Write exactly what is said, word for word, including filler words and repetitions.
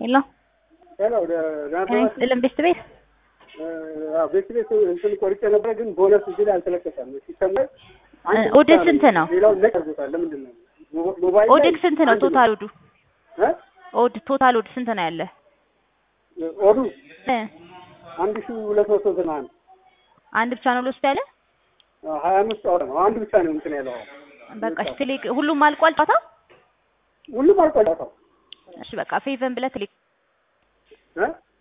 Hello. Hello, Can I ቤት ቤት አዎ ቤት ቤት እንትን ቆርጬ ነበር ግን ቦነስ እዚህ ላይ አልተለቀቀም። ሲሰማኝ ኦድ ስንት ነው? ሌላው ለቀርቦታል። ለምንድን ነው ሞባይል ኦድ ስንት ነው? ቶታል ኦዱ እ ኦድ ቶታል ኦድ ስንት ነው ያለ? ኦዱ እ አንድ ሺህ ሁለት መቶ ዘጠና አንድ አንድ ብቻ ነው ልወስድ ያለ? ሀያ አምስት አውራ ነው። አንድ ብቻ ነው እንትን ያለው። በቃ ትልቅ ሁሉም አልቋል ጨዋታው? ሁሉም አልቋል ጨዋታው። እሺ በቃ ፌቨን ብለህ ትልቅ እ